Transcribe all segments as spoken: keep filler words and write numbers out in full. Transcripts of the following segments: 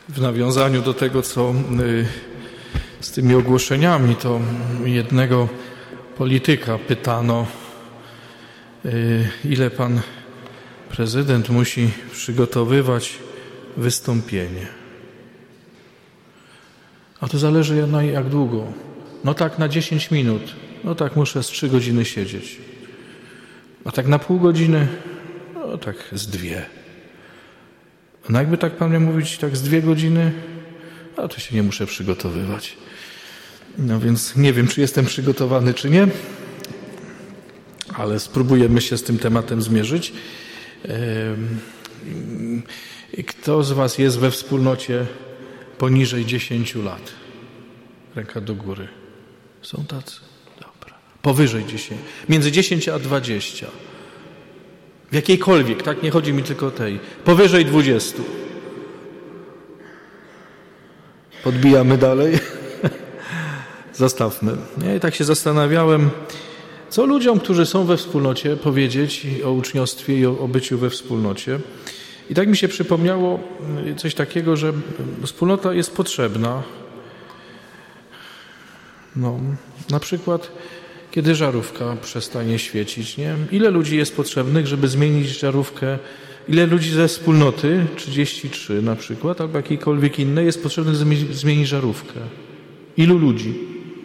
W nawiązaniu do tego, co z tymi ogłoszeniami, to jednego polityka pytano, ile pan prezydent musi przygotowywać wystąpienie. A to zależy na jak długo. No tak na dziesięć minut. No tak muszę z trzy godziny siedzieć. A tak na pół godziny? No tak z dwie. No jakby tak pan miał mówić, tak z dwie godziny? No to się nie muszę przygotowywać. No więc nie wiem, czy jestem przygotowany, czy nie. Ale spróbujemy się z tym tematem zmierzyć. Kto z was jest we wspólnocie poniżej dziesięciu lat? Ręka do góry. Są tacy? Dobra. Powyżej dziesięciu. Między dziesięć a dwadzieścia. W jakiejkolwiek, tak? Nie chodzi mi tylko o tej. Powyżej dwudziestu. Podbijamy dalej. Zostawmy. Nie? I tak się zastanawiałem, co ludziom, którzy są we wspólnocie, powiedzieć o uczniostwie i o, o byciu we wspólnocie. I tak mi się przypomniało coś takiego, że wspólnota jest potrzebna. No, na przykład, kiedy żarówka przestanie świecić, nie? Ile ludzi jest potrzebnych, żeby zmienić żarówkę? Ile ludzi ze wspólnoty, trzydzieści trzy na przykład, albo jakiejkolwiek innej, jest potrzebnych, żeby zmienić żarówkę? Ilu ludzi?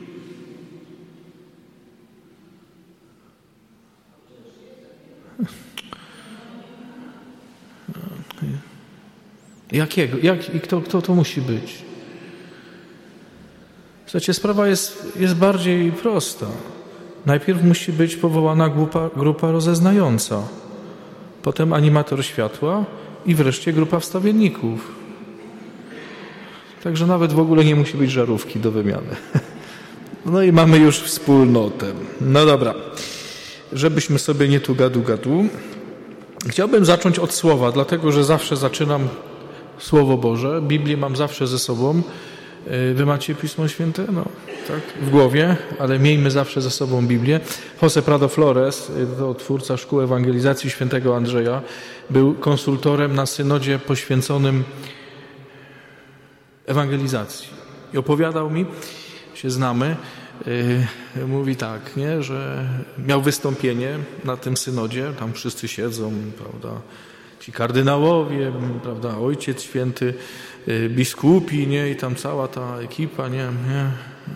Jakiego? Jak, i kto, kto to musi być? Słuchajcie, sprawa jest, jest bardziej prosta. Najpierw musi być powołana grupa, grupa rozeznająca, potem animator światła i wreszcie grupa wstawienników. Także nawet w ogóle nie musi być żarówki do wymiany. No i mamy już wspólnotę. No dobra, żebyśmy sobie nie tu gadu gadu. Chciałbym zacząć od słowa, dlatego że zawsze zaczynam Słowo Boże. Biblię mam zawsze ze sobą. Wy macie Pismo Święte? No, tak, w głowie, ale miejmy zawsze ze sobą Biblię. José Prado Flores, to twórca Szkół Ewangelizacji Świętego Andrzeja, był konsultorem na synodzie poświęconym ewangelizacji. I opowiadał mi, się znamy, yy, mówi tak, nie, że miał wystąpienie na tym synodzie, tam wszyscy siedzą, prawda, ci kardynałowie, prawda, Ojciec Święty, yy, biskupi, nie, i tam cała ta ekipa, nie, nie.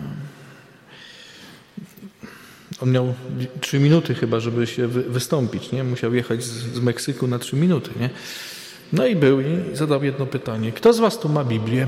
On miał trzy minuty chyba, żeby się wy, wystąpić, nie, musiał jechać z, z Meksyku na trzy minuty, nie. No i był i zadał jedno pytanie. Kto z was tu ma Biblię?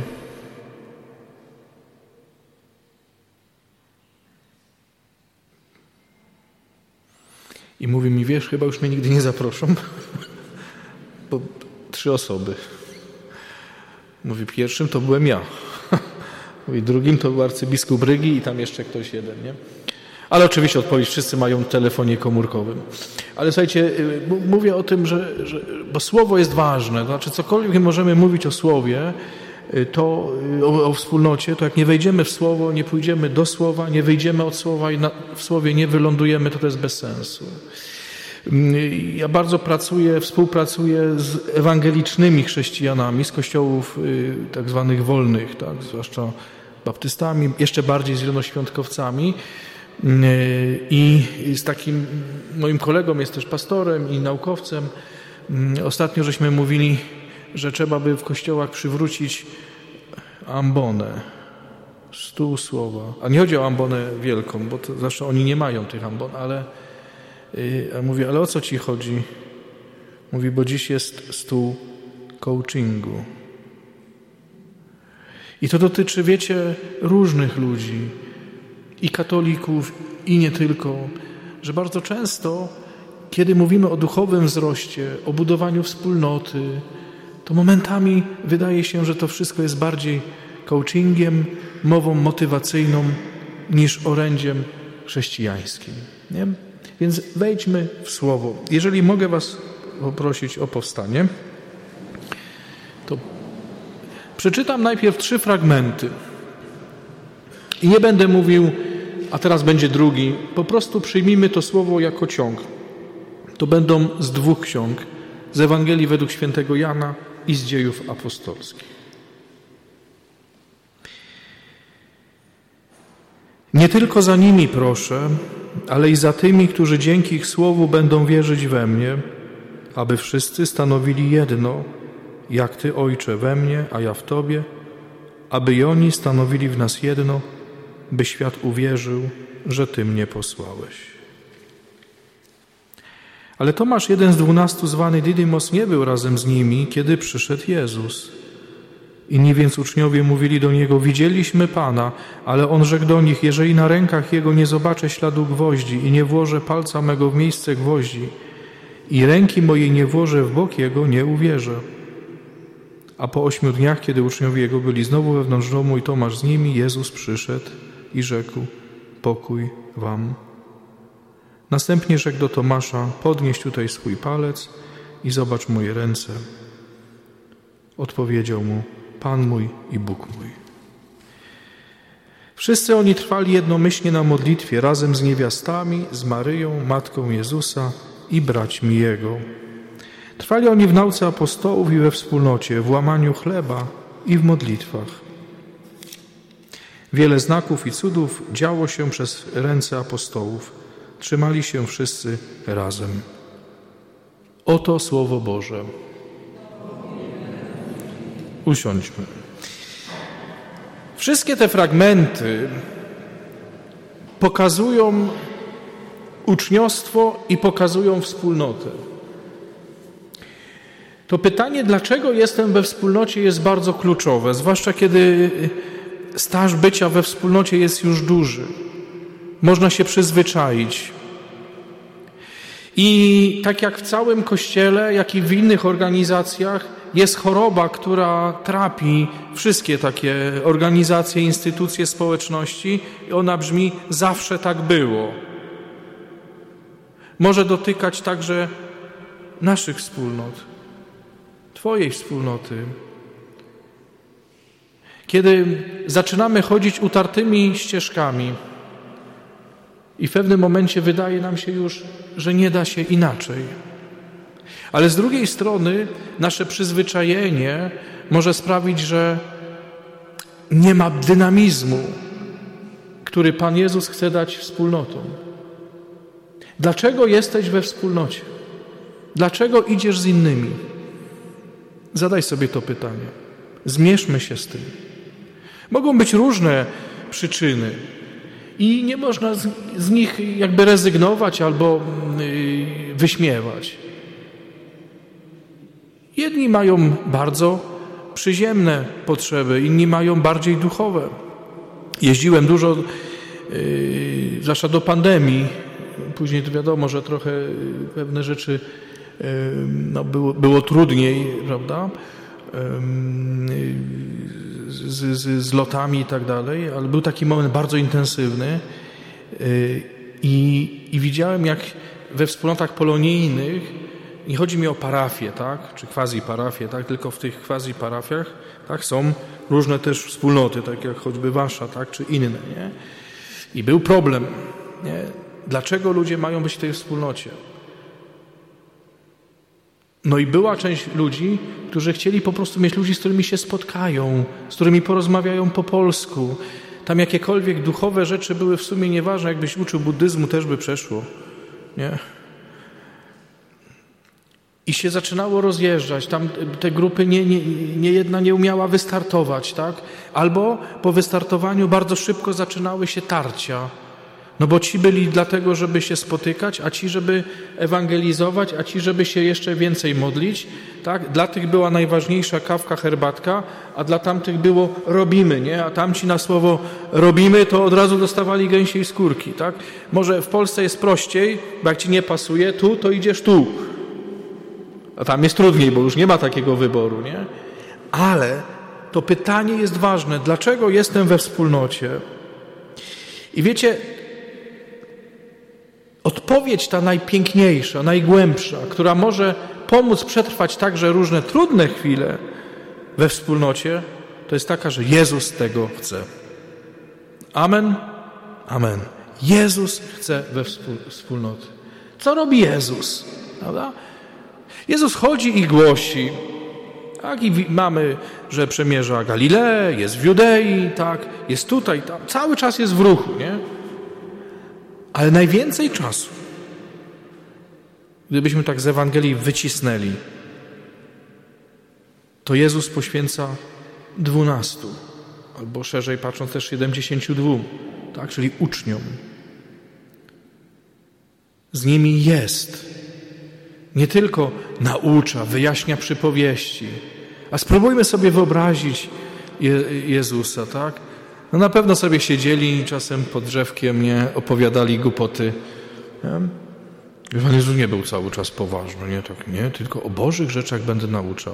I mówi mi, wiesz, chyba już mnie nigdy nie zaproszą, bo trzy osoby. Mówi, pierwszym to byłem ja. Mówi, drugim to był arcybiskup Rygi i tam jeszcze ktoś jeden, nie? Ale oczywiście odpowiedź, wszyscy mają w telefonie komórkowym. Ale słuchajcie, mówię o tym, że, że bo słowo jest ważne. To znaczy, cokolwiek możemy mówić o słowie, to o, o wspólnocie, to jak nie wejdziemy w słowo, nie pójdziemy do słowa, nie wyjdziemy od słowa i na, w słowie nie wylądujemy, to to jest bez sensu. Ja bardzo pracuję, współpracuję z ewangelicznymi chrześcijanami, z kościołów y, tak zwanych wolnych, tak, zwłaszcza baptystami, jeszcze bardziej z zielonoświątkowcami. Y, I z takim moim kolegą, jest też pastorem i naukowcem. Y, ostatnio żeśmy mówili, że trzeba by w kościołach przywrócić ambonę, stół słowa. A nie chodzi o ambonę wielką, bo to zawsze oni nie mają tych ambon, ale yy, mówię, ale o co ci chodzi? Mówi, bo dziś jest stół coachingu. I to dotyczy, wiecie, różnych ludzi, i katolików, i nie tylko, że bardzo często, kiedy mówimy o duchowym wzroście, o budowaniu wspólnoty, to momentami wydaje się, że to wszystko jest bardziej coachingiem, mową motywacyjną niż orędziem chrześcijańskim. Nie? Więc wejdźmy w słowo. Jeżeli mogę was poprosić o powstanie, to przeczytam najpierw trzy fragmenty. I nie będę mówił, a teraz będzie drugi. Po prostu przyjmijmy to słowo jako ciąg. To będą z dwóch ksiąg. Z Ewangelii według świętego Jana i z Dziejów Apostolskich. Nie tylko za nimi proszę, ale i za tymi, którzy dzięki ich słowu będą wierzyć we mnie, aby wszyscy stanowili jedno, jak Ty, Ojcze, we mnie, a ja w Tobie, aby i oni stanowili w nas jedno, by świat uwierzył, że Ty mnie posłałeś. Ale Tomasz, jeden z dwunastu, zwany Didymos, nie był razem z nimi, kiedy przyszedł Jezus. Inni więc uczniowie mówili do Niego: widzieliśmy Pana, ale On rzekł do nich: jeżeli na rękach Jego nie zobaczę śladu gwoździ i nie włożę palca mego w miejsce gwoździ i ręki mojej nie włożę w bok Jego, nie uwierzę. A po ośmiu dniach, kiedy uczniowie Jego byli znowu wewnątrz domu i Tomasz z nimi, Jezus przyszedł i rzekł: pokój wam. Następnie rzekł do Tomasza: podnieś tutaj swój palec i zobacz moje ręce. Odpowiedział mu: Pan mój i Bóg mój. Wszyscy oni trwali jednomyślnie na modlitwie, razem z niewiastami, z Maryją, matką Jezusa i braćmi Jego. Trwali oni w nauce apostołów i we wspólnocie, w łamaniu chleba i w modlitwach. Wiele znaków i cudów działo się przez ręce apostołów. Trzymali się wszyscy razem. Oto Słowo Boże. Usiądźmy. Wszystkie te fragmenty pokazują uczniostwo i pokazują wspólnotę. To pytanie, dlaczego jestem we wspólnocie, jest bardzo kluczowe, zwłaszcza kiedy staż bycia we wspólnocie jest już duży. Można się przyzwyczaić. I tak jak w całym Kościele, jak i w innych organizacjach, jest choroba, która trapi wszystkie takie organizacje, instytucje, społeczności i ona brzmi: zawsze tak było. Może dotykać także naszych wspólnot, Twojej wspólnoty. Kiedy zaczynamy chodzić utartymi ścieżkami i w pewnym momencie wydaje nam się już, że nie da się inaczej. Ale z drugiej strony nasze przyzwyczajenie może sprawić, że nie ma dynamizmu, który Pan Jezus chce dać wspólnotom. Dlaczego jesteś we wspólnocie? Dlaczego idziesz z innymi? Zadaj sobie to pytanie. Zmierzmy się z tym. Mogą być różne przyczyny i nie można z, z nich jakby rezygnować albo yy, wyśmiewać. Jedni mają bardzo przyziemne potrzeby, inni mają bardziej duchowe. Jeździłem dużo, yy, zwłaszcza do pandemii. Później to wiadomo, że trochę pewne rzeczy yy, no, było, było trudniej, prawda? Yy, z, z, z lotami i tak dalej, ale był taki moment bardzo intensywny yy, i, i widziałem, jak we wspólnotach polonijnych, nie chodzi mi o parafię, tak, czy quasi-parafię, tak, tylko w tych quasi-parafiach, tak, są różne też wspólnoty, tak jak choćby wasza, tak, czy inne, nie? I był problem, nie? Dlaczego ludzie mają być w tej wspólnocie? No i była część ludzi, którzy chcieli po prostu mieć ludzi, z którymi się spotkają, z którymi porozmawiają po polsku. Tam jakiekolwiek duchowe rzeczy były w sumie nieważne, jakbyś uczył buddyzmu, też by przeszło, nie? I się zaczynało rozjeżdżać. Tam te grupy, nie, nie, nie jedna nie umiała wystartować, tak? Albo po wystartowaniu bardzo szybko zaczynały się tarcia. No bo ci byli dlatego, żeby się spotykać, a ci, żeby ewangelizować, a ci, żeby się jeszcze więcej modlić, tak? Dla tych była najważniejsza kawka, herbatka, a dla tamtych było robimy, nie? A tamci na słowo robimy, to od razu dostawali gęsiej skórki, tak? Może w Polsce jest prościej, bo jak ci nie pasuje tu, to idziesz tu. A tam jest trudniej, bo już nie ma takiego wyboru, nie? Ale to pytanie jest ważne. Dlaczego jestem we wspólnocie? I wiecie, odpowiedź ta najpiękniejsza, najgłębsza, która może pomóc przetrwać także różne trudne chwile we wspólnocie, to jest taka, że Jezus tego chce. Amen? Amen. Jezus chce we wspólnoty. Co robi Jezus? Prawda? Jezus chodzi i głosi, Tak? I mamy, że przemierza Galileę, jest w Judei, tak? Jest tutaj, tam. Cały czas jest w ruchu, nie? Ale najwięcej czasu, gdybyśmy tak z Ewangelii wycisnęli, to Jezus poświęca dwunastu, albo szerzej patrząc też siedemdziesięciu dwóm, tak? Czyli uczniom. Z nimi jest. Nie tylko naucza, wyjaśnia przypowieści. A spróbujmy sobie wyobrazić Je- Jezusa, tak? No na pewno sobie siedzieli czasem pod drzewkiem, nie? Opowiadali głupoty. Nie? Pan Jezus nie był cały czas poważny, nie? Tak, nie? Tylko o Bożych rzeczach będę nauczał.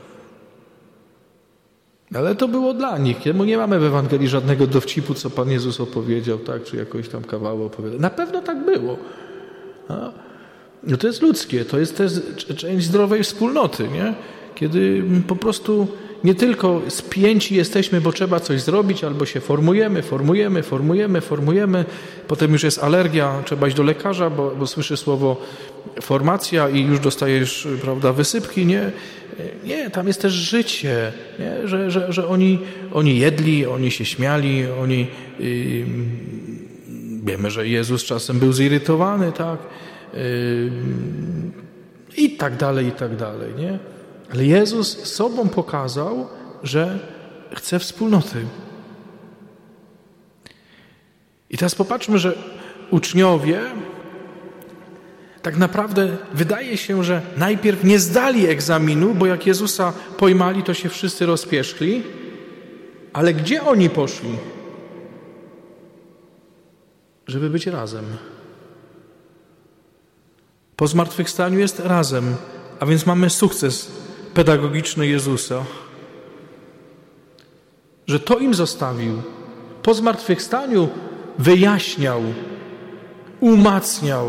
Ale to było dla nich, bo nie mamy w Ewangelii żadnego dowcipu, co Pan Jezus opowiedział, tak? Czy jakoś tam kawał opowiadał. Na pewno tak było. A? No to jest ludzkie, to jest też część zdrowej wspólnoty, nie? Kiedy po prostu nie tylko spięci jesteśmy, bo trzeba coś zrobić, albo się formujemy, formujemy, formujemy, formujemy, potem już jest alergia, trzeba iść do lekarza, bo, bo słyszy słowo formacja i już dostajesz, prawda, wysypki, nie? Nie, tam jest też życie, nie? Że, że, że oni, oni jedli, oni się śmiali, oni... Yy, wiemy, że Jezus czasem był zirytowany, tak? I tak dalej, i tak dalej, nie? Ale Jezus sobą pokazał, że chce wspólnoty. I teraz popatrzmy, że uczniowie tak naprawdę wydaje się, że najpierw nie zdali egzaminu, bo jak Jezusa pojmali, to się wszyscy rozpieszli. Ale gdzie oni poszli? Żeby być razem. Po zmartwychwstaniu jest razem, a więc mamy sukces pedagogiczny Jezusa, że to im zostawił. Po zmartwychwstaniu wyjaśniał, umacniał,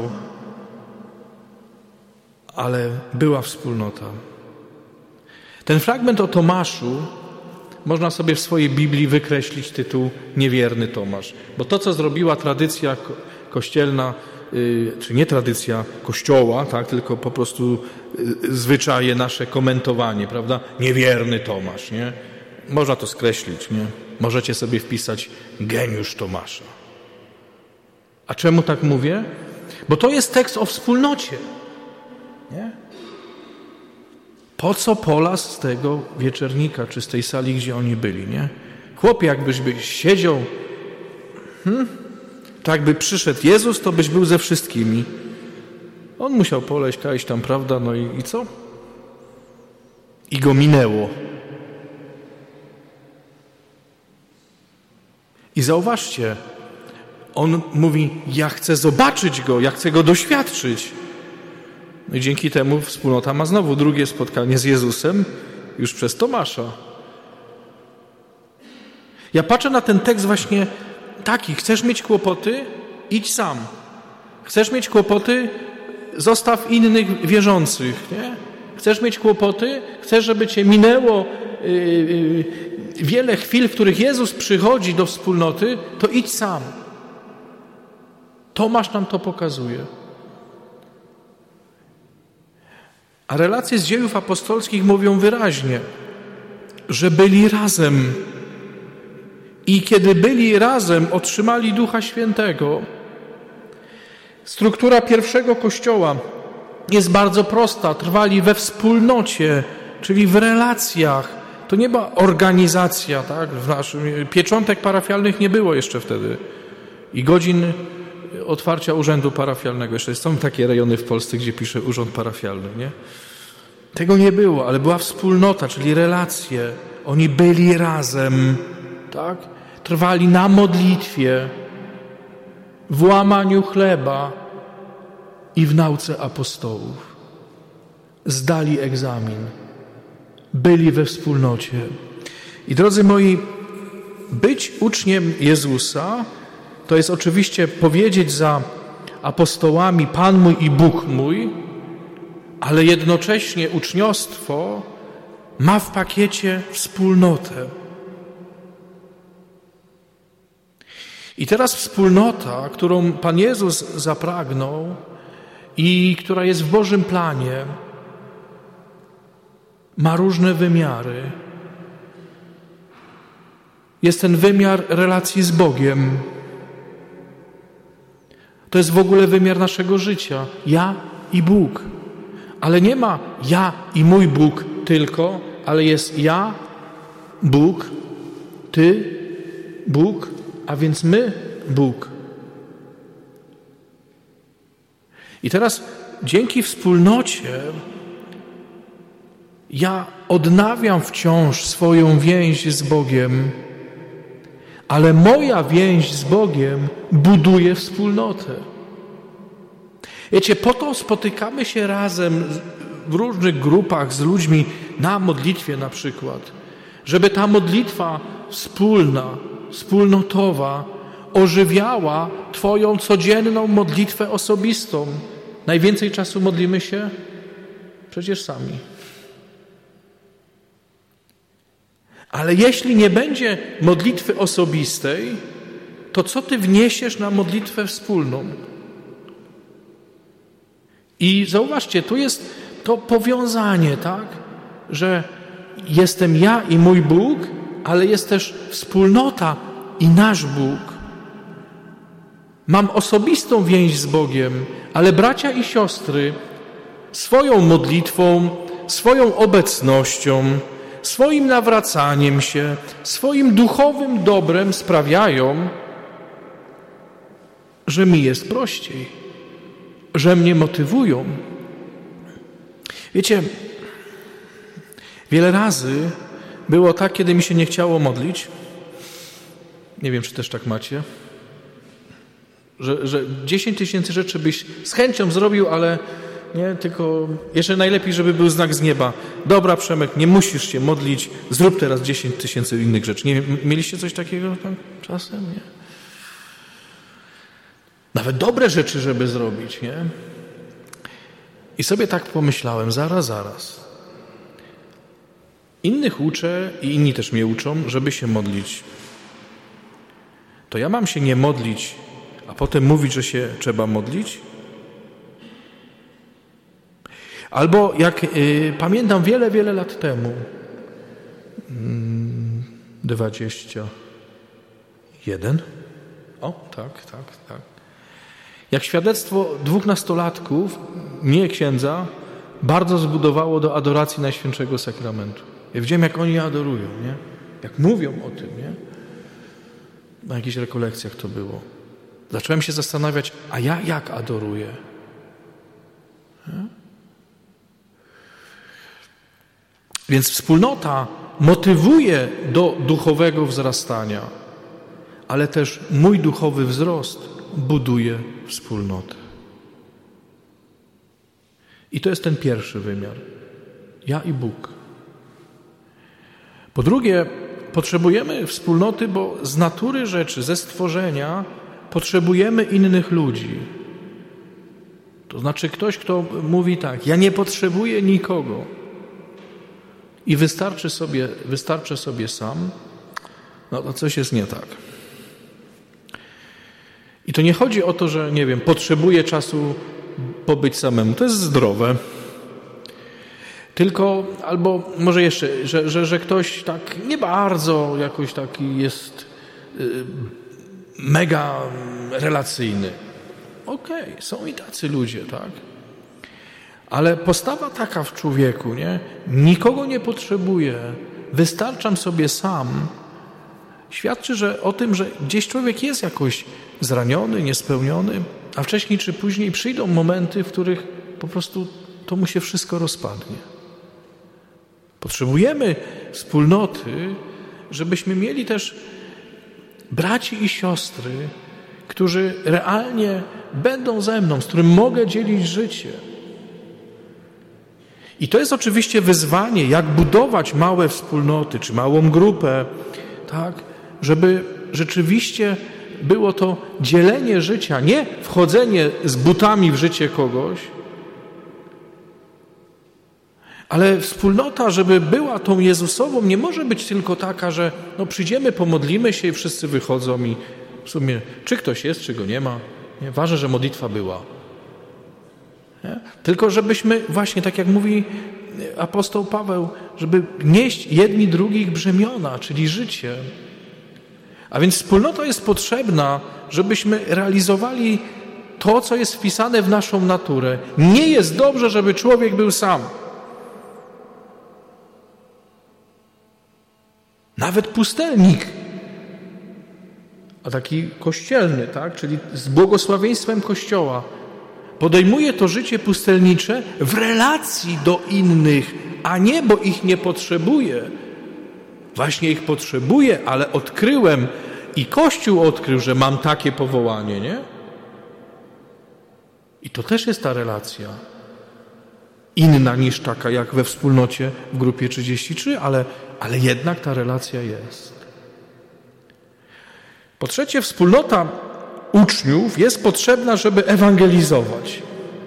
ale była wspólnota. Ten fragment o Tomaszu można sobie w swojej Biblii wykreślić tytuł Niewierny Tomasz, bo to, co zrobiła tradycja kościelna, czy nie tradycja Kościoła, tak, tylko po prostu zwyczaje nasze komentowanie, prawda? Niewierny Tomasz, nie? Można to skreślić, nie? Możecie sobie wpisać geniusz Tomasza. A czemu tak mówię? Bo to jest tekst o wspólnocie, nie? Po co polas z tego wieczernika, czy z tej sali, gdzie oni byli, nie? Chłopie, jakbyś byś siedział, hmm? Tak by przyszedł Jezus, to byś był ze wszystkimi. On musiał poleść, kajść tam, prawda? No i, i co? I go minęło. I zauważcie, on mówi, ja chcę zobaczyć go, ja chcę go doświadczyć. No i dzięki temu wspólnota ma znowu drugie spotkanie z Jezusem, już przez Tomasza. Ja patrzę na ten tekst właśnie taki, chcesz mieć kłopoty? Idź sam. Chcesz mieć kłopoty? Zostaw innych wierzących, nie? Chcesz mieć kłopoty? Chcesz, żeby cię minęło yy, yy, wiele chwil, w których Jezus przychodzi do wspólnoty, to idź sam. Tomasz nam to pokazuje. A relacje z dziejów apostolskich mówią wyraźnie, że byli razem. I kiedy byli razem, otrzymali Ducha Świętego. Struktura pierwszego Kościoła jest bardzo prosta. Trwali we wspólnocie, czyli w relacjach. To nie była organizacja, tak? W naszym, pieczątek parafialnych nie było jeszcze wtedy. I godzin otwarcia urzędu parafialnego. Jeszcze są takie rejony w Polsce, gdzie pisze urząd parafialny, nie? Tego nie było, ale była wspólnota, czyli relacje. Oni byli razem, tak? Trwali na modlitwie, w łamaniu chleba i w nauce apostołów. Zdali egzamin. Byli we wspólnocie. I drodzy moi, być uczniem Jezusa to jest oczywiście powiedzieć za apostołami Pan mój i Bóg mój, ale jednocześnie uczniostwo ma w pakiecie wspólnotę. I teraz wspólnota, którą Pan Jezus zapragnął i która jest w Bożym planie, ma różne wymiary. Jest ten wymiar relacji z Bogiem. To jest w ogóle wymiar naszego życia. Ja i Bóg. Ale nie ma ja i mój Bóg tylko, ale jest ja, Bóg, Ty, Bóg, a więc my, Bóg. I teraz dzięki wspólnocie ja odnawiam wciąż swoją więź z Bogiem, ale moja więź z Bogiem buduje wspólnotę. Wiecie, po to spotykamy się razem w różnych grupach z ludźmi na modlitwie na przykład, żeby ta modlitwa wspólna, wspólnotowa ożywiała Twoją codzienną modlitwę osobistą. Najwięcej czasu modlimy się przecież sami. Ale jeśli nie będzie modlitwy osobistej, to co Ty wniesiesz na modlitwę wspólną? I zauważcie, tu jest to powiązanie, tak? Że jestem ja i mój Bóg, ale jest też wspólnota i nasz Bóg. Mam osobistą więź z Bogiem, ale bracia i siostry swoją modlitwą, swoją obecnością, swoim nawracaniem się, swoim duchowym dobrem sprawiają, że mi jest prościej, że mnie motywują. Wiecie, wiele razy było tak, kiedy mi się nie chciało modlić. Nie wiem, czy też tak macie. Że, że dziesięć tysięcy rzeczy byś z chęcią zrobił, ale nie, tylko jeszcze najlepiej, żeby był znak z nieba. Dobra, Przemek, nie musisz się modlić, zrób teraz dziesięć tysięcy innych rzeczy. Nie, mieliście coś takiego tam czasem? Nie. Nawet dobre rzeczy, żeby zrobić, nie? I sobie tak pomyślałem, zaraz, zaraz. Innych uczę i inni też mnie uczą, żeby się modlić. To ja mam się nie modlić, a potem mówić, że się trzeba modlić? Albo jak y, pamiętam wiele, wiele lat temu, mm, dwadzieścia jeden, o tak, tak, tak, jak świadectwo dwóch nastolatków, mnie księdza, bardzo zbudowało do adoracji Najświętszego Sakramentu. Ja widziałem, jak oni adorują, nie? Jak mówią o tym, nie? Na jakichś rekolekcjach to było. Zacząłem się zastanawiać, a ja jak adoruję? Nie? Więc wspólnota motywuje do duchowego wzrastania, ale też mój duchowy wzrost buduje wspólnotę. I to jest ten pierwszy wymiar. Ja i Bóg. Po drugie, potrzebujemy wspólnoty, bo z natury rzeczy, ze stworzenia potrzebujemy innych ludzi. To znaczy ktoś, kto mówi tak, ja nie potrzebuję nikogo i wystarczy sobie, wystarczę sobie sam, no to coś jest nie tak. I to nie chodzi o to, że, nie wiem, potrzebuję czasu pobyć samemu. To jest zdrowe. Tylko, albo może jeszcze, że, że, że ktoś tak nie bardzo jakoś taki jest y, mega relacyjny. Okej, okay, są i tacy ludzie, tak? Ale postawa taka w człowieku, nie? Nikogo nie potrzebuję, wystarczam sobie sam, świadczy że o tym, że gdzieś człowiek jest jakoś zraniony, niespełniony, a wcześniej czy później przyjdą momenty, w których po prostu to mu się wszystko rozpadnie. Potrzebujemy wspólnoty, żebyśmy mieli też braci i siostry, którzy realnie będą ze mną, z którym mogę dzielić życie. I to jest oczywiście wyzwanie, jak budować małe wspólnoty, czy małą grupę, tak, żeby rzeczywiście było to dzielenie życia, nie wchodzenie z butami w życie kogoś, ale wspólnota, żeby była tą Jezusową, nie może być tylko taka, że no przyjdziemy, pomodlimy się i wszyscy wychodzą i w sumie czy ktoś jest, czy go nie ma. Nie? Ważne, że modlitwa była. Nie? Tylko żebyśmy właśnie, tak jak mówi apostoł Paweł, żeby nieść jedni drugich brzemiona, czyli życie. A więc wspólnota jest potrzebna, żebyśmy realizowali to, co jest wpisane w naszą naturę. Nie jest dobrze, żeby człowiek był sam. Nawet pustelnik, a taki kościelny, tak, czyli z błogosławieństwem Kościoła, podejmuje to życie pustelnicze w relacji do innych, a nie, bo ich nie potrzebuje. Właśnie ich potrzebuję, ale odkryłem i Kościół odkrył, że mam takie powołanie, nie? I to też jest ta relacja. Inna niż taka, jak we wspólnocie w grupie trzydzieści trzy, ale, ale jednak ta relacja jest. Po trzecie, wspólnota uczniów jest potrzebna, żeby ewangelizować.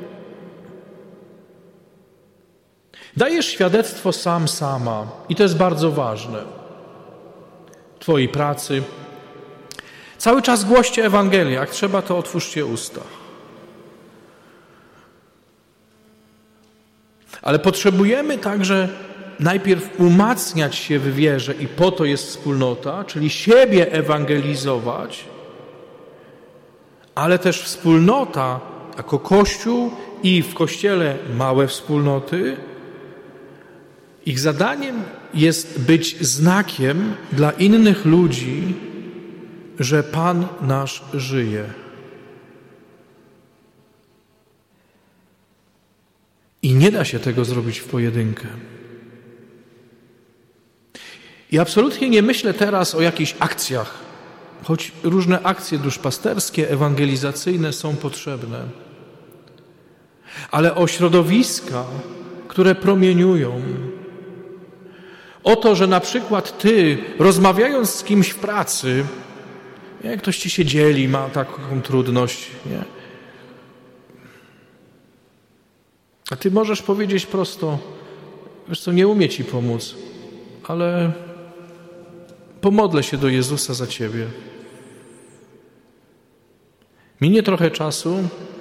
Dajesz świadectwo sam, sama i to jest bardzo ważne. W twojej pracy. Cały czas głoście Ewangelię. Jak trzeba, to otwórzcie usta. Ale potrzebujemy także najpierw umacniać się w wierze i po to jest wspólnota, czyli siebie ewangelizować, ale też wspólnota jako Kościół i w Kościele małe wspólnoty. Ich zadaniem jest być znakiem dla innych ludzi, że Pan nasz żyje. I nie da się tego zrobić w pojedynkę. I absolutnie nie myślę teraz o jakichś akcjach, choć różne akcje duszpasterskie, ewangelizacyjne są potrzebne, ale o środowiska, które promieniują. O to, że na przykład ty, rozmawiając z kimś w pracy, jak ktoś ci się dzieli, ma taką trudność, nie? A ty możesz powiedzieć prosto, wiesz co, nie umie ci pomóc, ale pomodlę się do Jezusa za ciebie. Minie trochę czasu,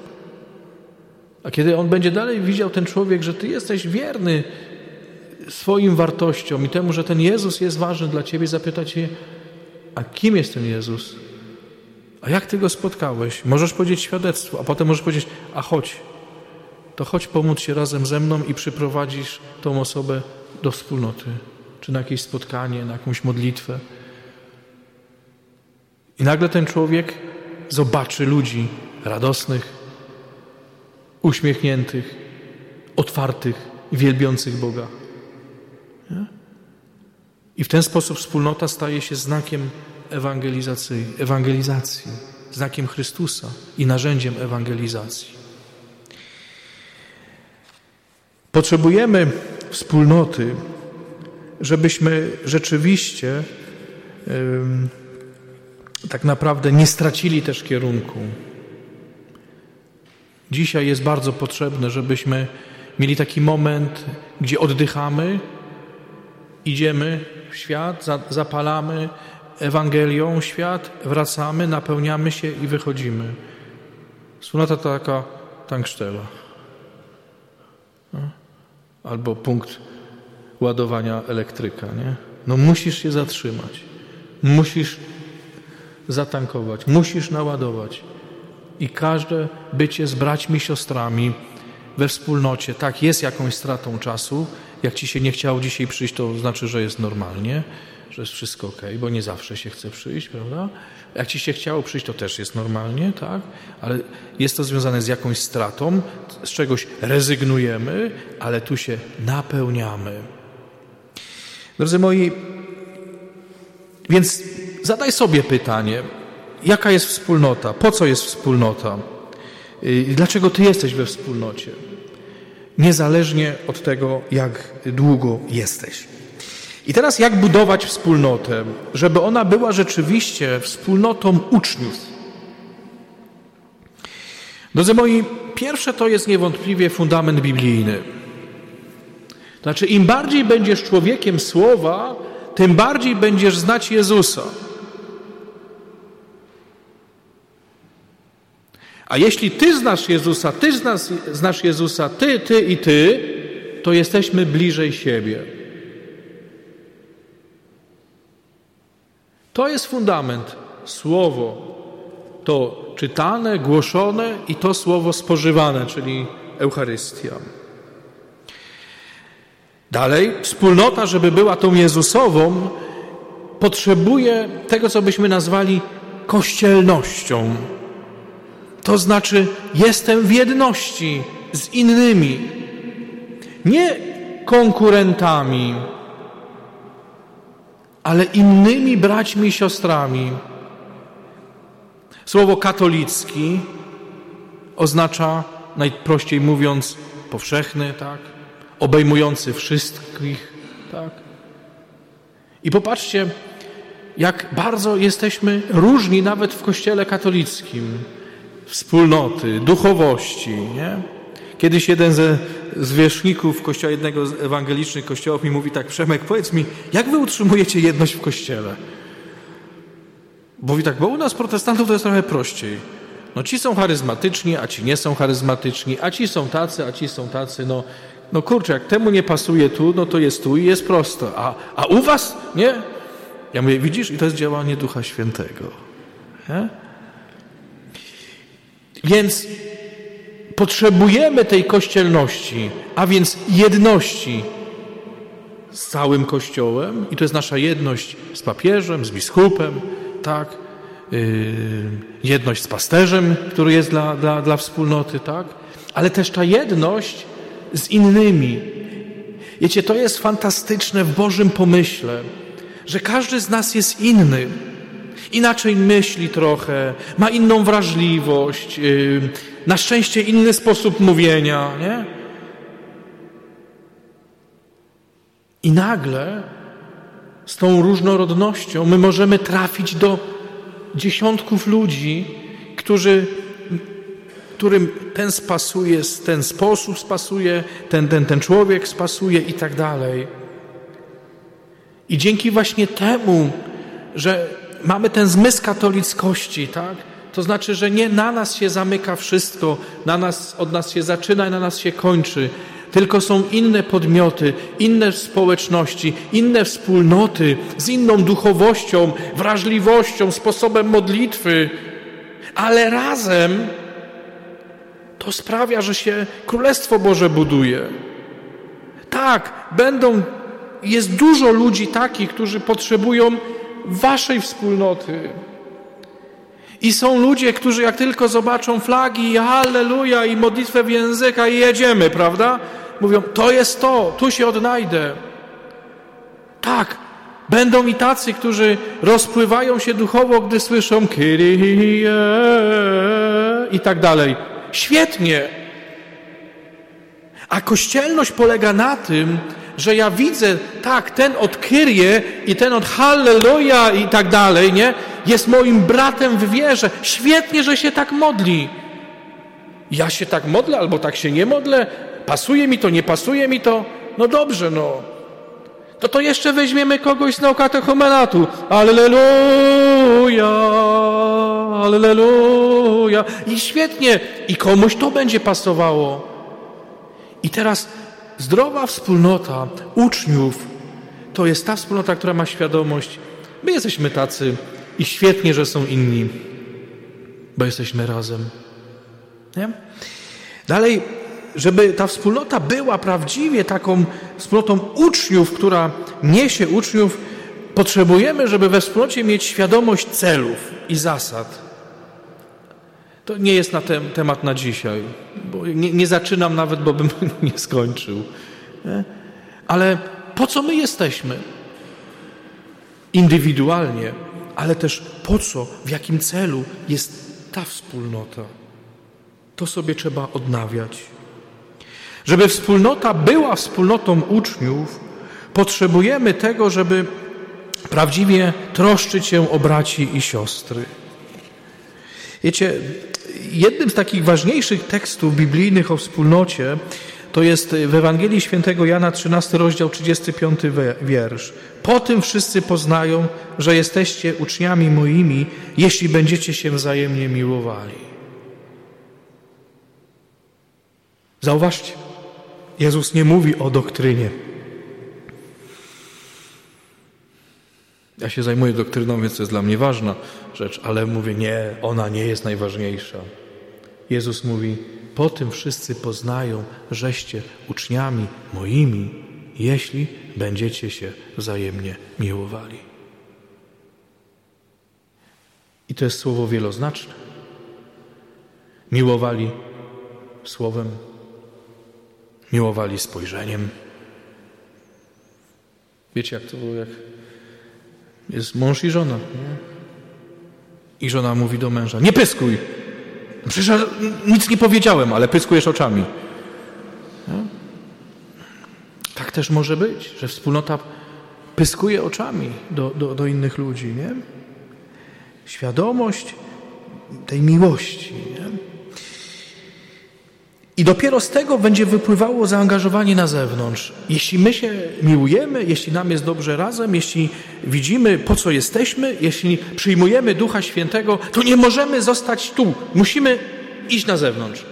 a kiedy on będzie dalej widział, ten człowiek, że ty jesteś wierny swoim wartościom i temu, że ten Jezus jest ważny dla ciebie, zapyta cię, a kim jest ten Jezus? A jak ty go spotkałeś? Możesz powiedzieć świadectwo, a potem możesz powiedzieć, a chodź, to chodź pomóc się razem ze mną i przyprowadzisz tą osobę do wspólnoty, czy na jakieś spotkanie, na jakąś modlitwę. I nagle ten człowiek zobaczy ludzi radosnych, uśmiechniętych, otwartych, wielbiących Boga. Nie? I w ten sposób wspólnota staje się znakiem ewangelizacji, ewangelizacji, znakiem Chrystusa i narzędziem ewangelizacji. Potrzebujemy wspólnoty, żebyśmy rzeczywiście yy, tak naprawdę nie stracili też kierunku. Dzisiaj jest bardzo potrzebne, żebyśmy mieli taki moment, gdzie oddychamy, idziemy w świat, zapalamy Ewangelią świat, wracamy, napełniamy się i wychodzimy. Wspólnota to taka tankstela. Albo punkt ładowania elektryka, nie? No musisz się zatrzymać. Musisz zatankować. Musisz naładować. I każde bycie z braćmi, siostrami we wspólnocie, tak, jest jakąś stratą czasu. Jak ci się nie chciało dzisiaj przyjść, to znaczy, że jest normalnie, że jest wszystko okej, bo nie zawsze się chce przyjść, prawda? Jak ci się chciało przyjść, to też jest normalnie, tak? Ale jest to związane z jakąś stratą, z czegoś rezygnujemy, ale tu się napełniamy. Drodzy moi, więc zadaj sobie pytanie, jaka jest wspólnota? Po co jest wspólnota? Dlaczego ty jesteś we wspólnocie? Niezależnie od tego, jak długo jesteś. I teraz jak budować wspólnotę, żeby ona była rzeczywiście wspólnotą uczniów? Drodzy moi, pierwsze to jest niewątpliwie fundament biblijny. Znaczy, im bardziej będziesz człowiekiem Słowa, tym bardziej będziesz znać Jezusa. A jeśli ty znasz Jezusa, ty znasz, znasz Jezusa, ty, ty i ty, to jesteśmy bliżej siebie. To jest fundament. Słowo to czytane, głoszone i to słowo spożywane, czyli Eucharystia. Dalej, wspólnota, żeby była tą Jezusową, potrzebuje tego, co byśmy nazwali kościelnością. To znaczy, jestem w jedności z innymi, nie konkurentami, ale innymi braćmi i siostrami. Słowo katolicki oznacza, najprościej mówiąc, powszechny, tak? Obejmujący wszystkich, tak? I popatrzcie, jak bardzo jesteśmy różni nawet w Kościele katolickim. Wspólnoty, duchowości, nie? Kiedyś jeden ze zwierzchników kościoła, jednego z ewangelicznych kościołów mi mówi tak: Przemek, powiedz mi, jak wy utrzymujecie jedność w Kościele? Bo mówi tak, bo u nas protestantów to jest trochę prościej. No ci są charyzmatyczni, a ci nie są charyzmatyczni, a ci są tacy, a ci są tacy. No, no kurczę, jak temu nie pasuje tu, no to jest tu i jest prosto. A, a u was? Nie? Ja mówię, widzisz? I to jest działanie Ducha Świętego. Nie? Więc potrzebujemy tej kościelności, a więc jedności z całym Kościołem. I to jest nasza jedność z papieżem, z biskupem, tak? Yy, jedność z pasterzem, który jest dla, dla, dla wspólnoty, tak? Ale też ta jedność z innymi. Wiecie, to jest fantastyczne w Bożym pomyśle, że każdy z nas jest inny. Inaczej myśli trochę, ma inną wrażliwość, yy, na szczęście inny sposób mówienia, nie? I nagle z tą różnorodnością my możemy trafić do dziesiątków ludzi, którzy, którym ten spasuje, ten sposób spasuje, ten, ten, ten człowiek spasuje i tak dalej. I dzięki właśnie temu, że mamy ten zmysł katolickości, tak? To znaczy, że nie na nas się zamyka wszystko, na nas, od nas się zaczyna i na nas się kończy, tylko są inne podmioty, inne społeczności, inne wspólnoty z inną duchowością, wrażliwością, sposobem modlitwy, ale razem to sprawia, że się Królestwo Boże buduje. Tak, będą, jest dużo ludzi takich, którzy potrzebują waszej wspólnoty. I są ludzie, którzy jak tylko zobaczą flagi, halleluja i modlitwę w języka i jedziemy, prawda? Mówią, to jest to, tu się odnajdę. Tak, będą i tacy, którzy rozpływają się duchowo, gdy słyszą Kyrie i tak dalej. Świetnie. A kościelność polega na tym, że ja widzę, tak, ten od Kyrie i ten od halleluja i tak dalej, nie? Jest moim bratem w wierze. Świetnie, że się tak modli. Ja się tak modlę, albo tak się nie modlę. Pasuje mi to, nie pasuje mi to. No dobrze, no. To to jeszcze weźmiemy kogoś z neokatechumenatu. Alleluja, alleluja. I świetnie. I komuś to będzie pasowało. I teraz zdrowa wspólnota uczniów to jest ta wspólnota, która ma świadomość, my jesteśmy tacy i świetnie, że są inni, bo jesteśmy razem. Nie? Dalej, żeby ta wspólnota była prawdziwie taką wspólnotą uczniów, która niesie uczniów, potrzebujemy, żeby we wspólnocie mieć świadomość celów i zasad. To nie jest na ten temat na dzisiaj, bo nie, nie zaczynam nawet, bo bym nie skończył. Nie? Ale po co my jesteśmy? Indywidualnie, ale też po co, w jakim celu jest ta wspólnota? To sobie trzeba odnawiać. Żeby wspólnota była wspólnotą uczniów, potrzebujemy tego, żeby prawdziwie troszczyć się o braci i siostry. Wiecie, jednym z takich ważniejszych tekstów biblijnych o wspólnocie to jest w Ewangelii Świętego Jana, trzynasty rozdział, trzydziesty piąty wiersz. Po tym wszyscy poznają, że jesteście uczniami moimi, jeśli będziecie się wzajemnie miłowali. Zauważcie, Jezus nie mówi o doktrynie. Ja się zajmuję doktryną, więc to jest dla mnie ważna rzecz, ale mówię, nie, ona nie jest najważniejsza. Jezus mówi, po tym wszyscy poznają, żeście uczniami moimi, jeśli będziecie się wzajemnie miłowali. I to jest słowo wieloznaczne. Miłowali słowem, miłowali spojrzeniem. Wiecie, jak to było, jak jest mąż i żona. Nie? I żona mówi do męża, nie pyskuj. Przecież ja nic nie powiedziałem, ale pyskujesz oczami. Nie? Tak też może być, że wspólnota pyskuje oczami do, do, do innych ludzi. Nie? Świadomość tej miłości. Nie? I dopiero z tego będzie wypływało zaangażowanie na zewnątrz. Jeśli my się miłujemy, jeśli nam jest dobrze razem, jeśli widzimy, po co jesteśmy, jeśli przyjmujemy Ducha Świętego, to nie możemy zostać tu. Musimy iść na zewnątrz.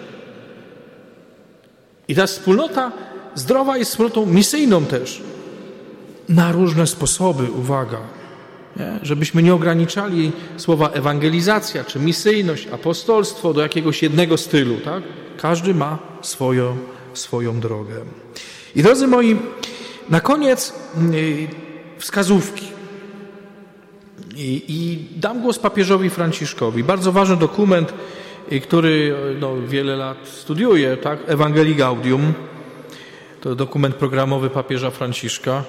I ta wspólnota zdrowa jest wspólnotą misyjną też. Na różne sposoby, uwaga. Nie? Żebyśmy nie ograniczali słowa ewangelizacja, czy misyjność, apostolstwo do jakiegoś jednego stylu, tak? Każdy ma swoją, swoją drogę. I drodzy moi, na koniec wskazówki. I, i dam głos papieżowi Franciszkowi. Bardzo ważny dokument, który no, wiele lat studiuję, tak? Ewangelii Gaudium. To dokument programowy papieża Franciszka.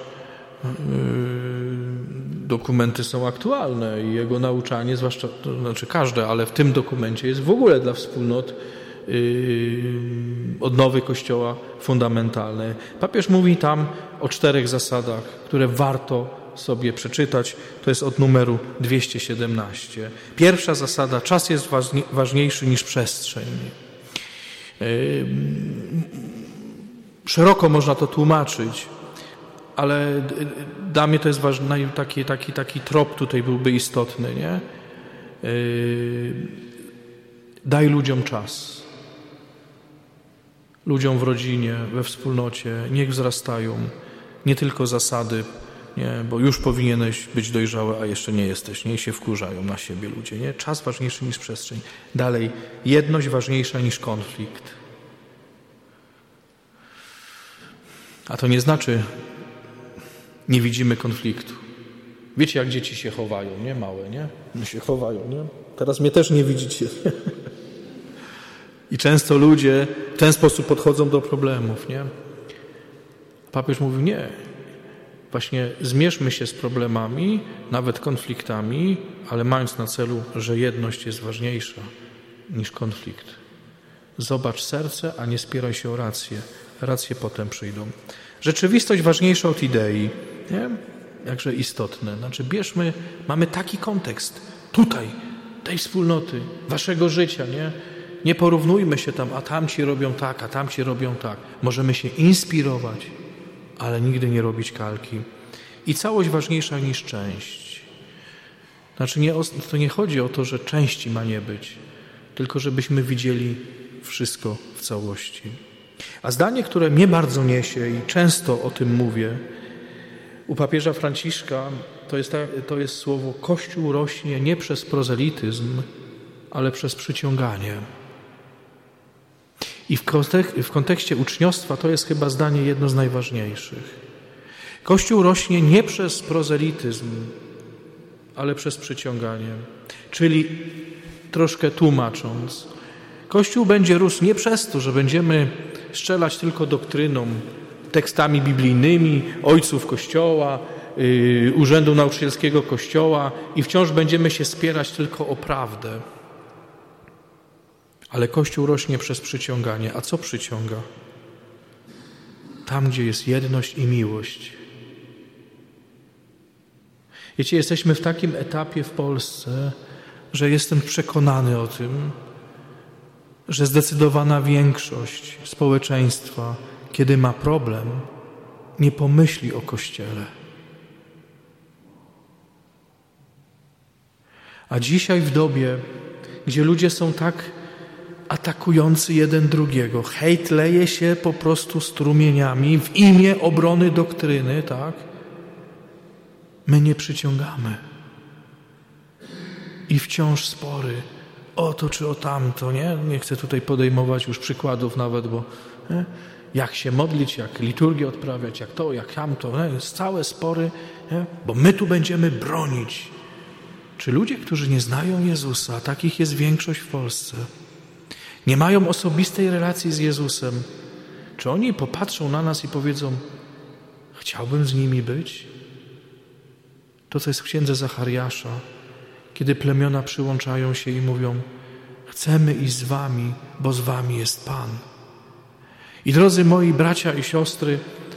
Dokumenty są aktualne i jego nauczanie, zwłaszcza, to znaczy każde, ale w tym dokumencie jest w ogóle dla wspólnot odnowy Kościoła fundamentalne. Papież mówi tam o czterech zasadach, które warto sobie przeczytać. To jest od numeru dwieście siedemnaście. Pierwsza zasada, czas jest ważniejszy niż przestrzeń. Szeroko można to tłumaczyć, ale dla mnie to jest ważny, taki, taki, taki trop tutaj byłby istotny, nie? Daj ludziom czas. Ludziom w rodzinie, we wspólnocie, niech wzrastają. Nie tylko zasady, nie, bo już powinieneś być dojrzały, a jeszcze nie jesteś. Nie, i się wkurzają na siebie ludzie. Nie? Czas ważniejszy niż przestrzeń. Dalej, jedność ważniejsza niż konflikt. A to nie znaczy, nie widzimy konfliktu. Wiecie, jak dzieci się chowają, nie? Małe, nie? My się chowają, nie? Teraz mnie też nie widzicie. I często ludzie w ten sposób podchodzą do problemów, nie? Papież mówił, nie. Właśnie zmierzmy się z problemami, nawet konfliktami, ale mając na celu, że jedność jest ważniejsza niż konflikt. Zobacz serce, a nie spieraj się o rację. Racje potem przyjdą. Rzeczywistość ważniejsza od idei. Nie? Jakże istotne. Znaczy bierzmy, mamy taki kontekst tutaj, tej wspólnoty, waszego życia, nie? Nie porównujmy się tam, a tamci robią tak, a tamci robią tak. Możemy się inspirować, ale nigdy nie robić kalki. I całość ważniejsza niż część. Znaczy nie, to nie chodzi o to, że części ma nie być, tylko żebyśmy widzieli wszystko w całości. A zdanie, które mnie bardzo niesie i często o tym mówię, u papieża Franciszka, to jest, to jest słowo: Kościół rośnie nie przez prozelityzm, ale przez przyciąganie. I w, kontek- w kontekście uczniostwa to jest chyba zdanie jedno z najważniejszych. Kościół rośnie nie przez prozelityzm, ale przez przyciąganie. Czyli troszkę tłumacząc, Kościół będzie rósł nie przez to, że będziemy strzelać tylko doktryną, tekstami biblijnymi, ojców Kościoła, yy, Urzędu Nauczycielskiego Kościoła i wciąż będziemy się spierać tylko o prawdę. Ale Kościół rośnie przez przyciąganie. A co przyciąga? Tam, gdzie jest jedność i miłość. Wiecie, jesteśmy w takim etapie w Polsce, że jestem przekonany o tym, że zdecydowana większość społeczeństwa, kiedy ma problem, nie pomyśli o Kościele. A dzisiaj w dobie, gdzie ludzie są tak atakujący jeden drugiego. Hejt leje się po prostu strumieniami w imię obrony doktryny, tak? My nie przyciągamy. I wciąż spory o to czy o tamto, nie? Nie chcę tutaj podejmować już przykładów nawet, bo nie? Jak się modlić, jak liturgię odprawiać, jak to, jak tamto. Nie? Jest całe spory, nie? Bo my tu będziemy bronić. Czy ludzie, którzy nie znają Jezusa, takich jest większość w Polsce, nie mają osobistej relacji z Jezusem, czy oni popatrzą na nas i powiedzą: chciałbym z nimi być? To, co jest w księdze Zachariasza, kiedy plemiona przyłączają się i mówią: chcemy iść z wami, bo z wami jest Pan. I drodzy moi bracia i siostry,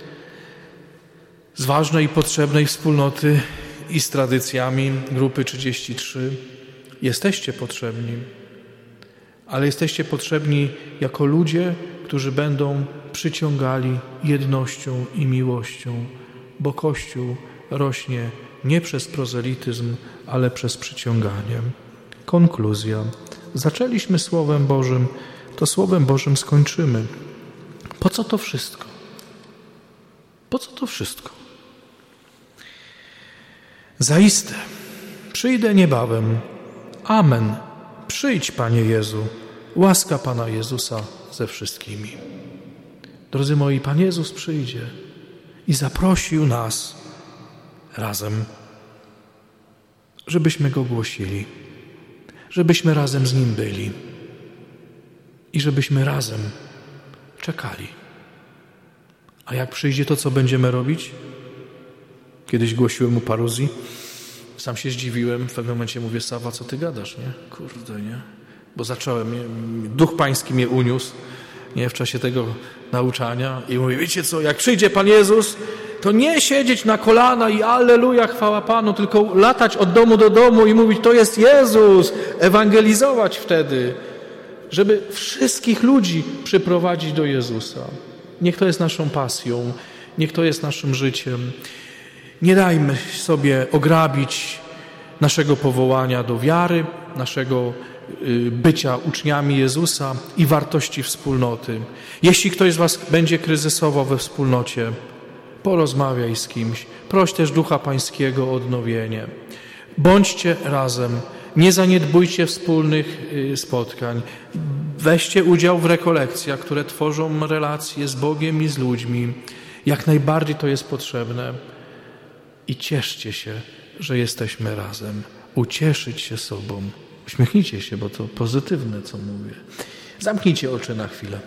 z ważnej i potrzebnej wspólnoty i z tradycjami grupy trzydzieści trzy, jesteście potrzebni, ale jesteście potrzebni jako ludzie, którzy będą przyciągali jednością i miłością, bo Kościół rośnie nie przez prozelityzm, ale przez przyciąganie. Konkluzja. Zaczęliśmy Słowem Bożym, to Słowem Bożym skończymy. Po co to wszystko? Po co to wszystko? Zaiste, przyjdę niebawem. Amen. Przyjdź, Panie Jezu. Łaska Pana Jezusa ze wszystkimi. Drodzy moi, Pan Jezus przyjdzie i zaprosił nas razem, żebyśmy Go głosili, żebyśmy razem z Nim byli i żebyśmy razem czekali. A jak przyjdzie, to co będziemy robić? Kiedyś głosiłem u paruzji, sam się zdziwiłem, w pewnym momencie mówię: Sawa, co ty gadasz, nie? Kurde, nie? Bo zacząłem, nie? Duch Pański mnie uniósł, nie? W czasie tego nauczania i mówię: wiecie co, jak przyjdzie Pan Jezus, to nie siedzieć na kolana i alleluja, chwała Panu, tylko latać od domu do domu i mówić: to jest Jezus, ewangelizować wtedy, żeby wszystkich ludzi przyprowadzić do Jezusa. Niech to jest naszą pasją, niech to jest naszym życiem. Nie dajmy sobie ograbić naszego powołania do wiary, naszego bycia uczniami Jezusa i wartości wspólnoty. Jeśli ktoś z was będzie kryzysowo we wspólnocie, porozmawiaj z kimś. Proś też Ducha Pańskiego o odnowienie. Bądźcie razem. Nie zaniedbujcie wspólnych spotkań. Weźcie udział w rekolekcjach, które tworzą relacje z Bogiem i z ludźmi. Jak najbardziej to jest potrzebne. I cieszcie się, że jesteśmy razem. Ucieszyć się sobą. Uśmiechnijcie się, bo to pozytywne, co mówię. Zamknijcie oczy na chwilę.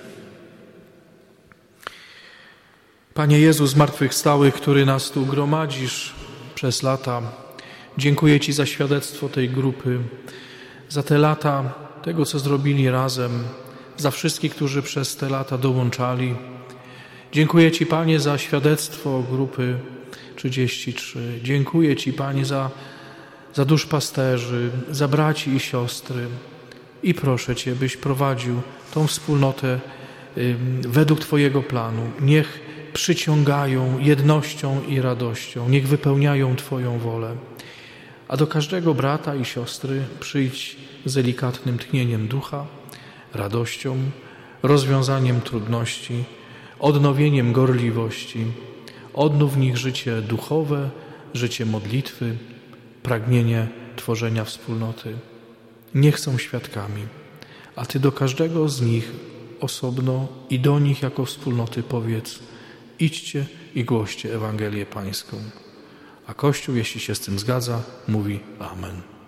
Panie Jezu zmartwychwstały, który nas tu gromadzisz przez lata, dziękuję Ci za świadectwo tej grupy, za te lata tego, co zrobili razem, za wszystkich, którzy przez te lata dołączali. Dziękuję Ci, Panie, za świadectwo grupy trzydzieści trzy. Dziękuję Ci, Panie, za, za duszpasterzy, za braci i siostry. I proszę Cię, byś prowadził tą wspólnotę y, według Twojego planu. Niech przyciągają jednością i radością. Niech wypełniają Twoją wolę. A do każdego brata i siostry przyjdź z delikatnym tchnieniem ducha, radością, rozwiązaniem trudności, odnowieniem gorliwości. Odnów w nich życie duchowe, życie modlitwy, pragnienie tworzenia wspólnoty. Niech są świadkami, a Ty do każdego z nich osobno i do nich jako wspólnoty powiedz: idźcie i głoście Ewangelię Pańską. A Kościół, jeśli się z tym zgadza, mówi amen.